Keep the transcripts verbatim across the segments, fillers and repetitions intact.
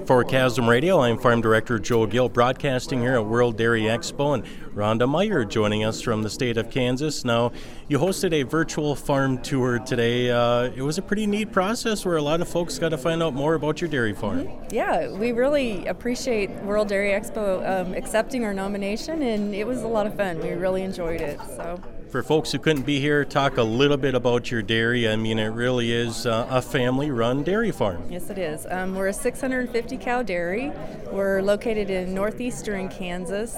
For Chasm Radio, I'm Farm Director Joe Gill, broadcasting here at World Dairy Expo, and Rhonda Meyer joining us from the state of Kansas. Now, you hosted a virtual farm tour today. Uh, it was a pretty neat process where a lot of folks got to find out more about your dairy farm. Mm-hmm. Yeah, we really appreciate World Dairy Expo um, accepting our nomination, and it was a lot of fun. We really enjoyed it. So. For folks who couldn't be here, talk a little bit about your dairy. I mean, it really is uh, a family-run dairy farm. Yes, it is. Um, we're a six hundred fifty cow dairy. We're located in northeastern Kansas.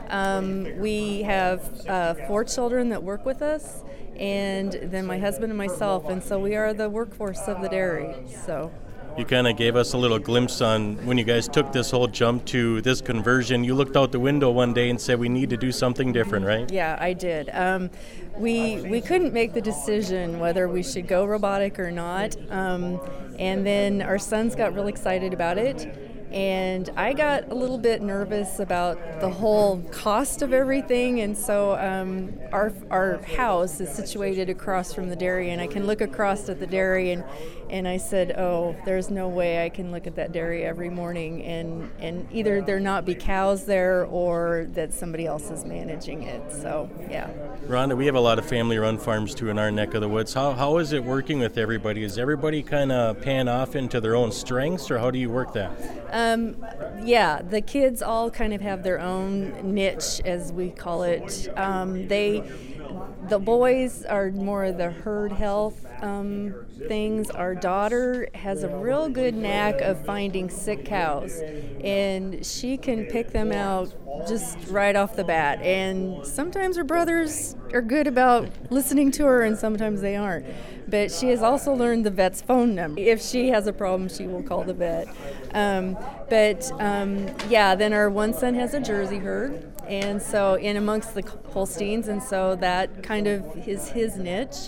Um, we have uh, four children that work with us, and then my husband and myself, and so we are the workforce of the dairy. So. You kind of gave us a little glimpse on when you guys took this whole jump to this conversion. You looked out the window one day and said, we need to do something different, right? Yeah, I did. Um, we we couldn't make the decision whether we should go robotic or not. Um, and then our sons got really excited about it. And I got a little bit nervous about the whole cost of everything, and so um, our our house is situated across from the dairy, and I can look across at the dairy, and, and I said, oh, there's no way I can look at that dairy every morning, and, and either there not be cows there or that somebody else is managing it, so yeah. Rhonda, we have a lot of family-run farms too in our neck of the woods. How How is it working with everybody? Is everybody kind of pan off into their own strengths, or how do you work that? Um, yeah, the kids all kind of have their own niche, as we call it. Um, they, the boys are more of the herd health um, things. Our daughter has a real good knack of finding sick cows, and she can pick them out just right off the bat. And sometimes her brothers are good about listening to her, and sometimes they aren't. But she has also learned the vet's phone number. If she has a problem, she will call the vet. Um, but um, yeah, then our one son has a Jersey herd, and so in amongst the Holsteins, and so that kind of is his niche.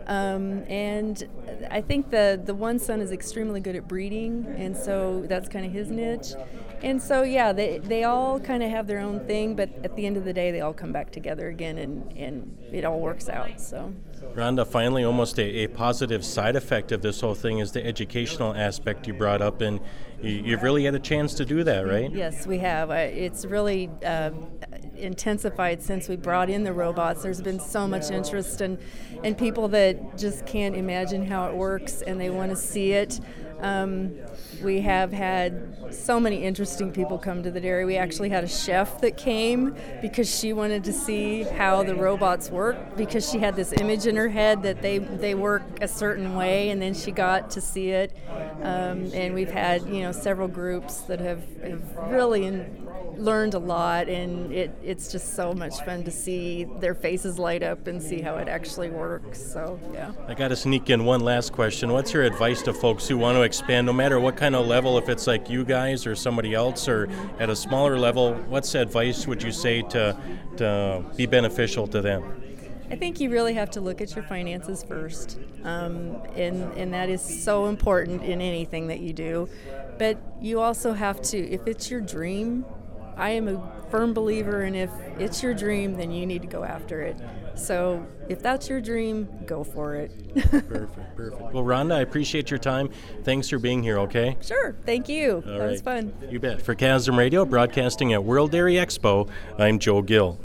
Um, and I think the, the one son is extremely good at breeding, and so that's kind of his niche. And so, yeah, they they all kind of have their own thing, but at the end of the day, they all come back together again, and, and it all works out. So, Rhonda, finally, almost a, a positive side effect of this whole thing is the educational aspect you brought up, and you, you've really had a chance to do that, right? Yes, we have. I, it's really uh, intensified since we brought in the robots. There's been so much interest, and, and people that just can't imagine how it works, and they want to see it. Um, we have had so many interesting people come to the dairy. We actually had a chef that came because she wanted to see how the robots work, because she had this image in her head that they, they work a certain way, and then she got to see it. Um, and we've had, you know, several groups that have, have really in, learned a lot, and it, it's just so much fun to see their faces light up and see how it actually works. So, yeah. I got to sneak in one last question. What's your advice to folks who want to expand, no matter what kind of level, if it's like you guys or somebody else, or at a smaller level? What's advice would you say to to be beneficial to them? I think you really have to look at your finances first, um, and and that is so important in anything that you do. But you also have to, if it's your dream, I am a firm believer in if it's your dream, then you need to go after it. So if that's your dream, go for it. Perfect, perfect. Well, Rhonda, I appreciate your time. Thanks for being here, okay? Sure, thank you. All that right. was fun. You bet. For Chasm Radio, broadcasting at World Dairy Expo, I'm Joe Gill.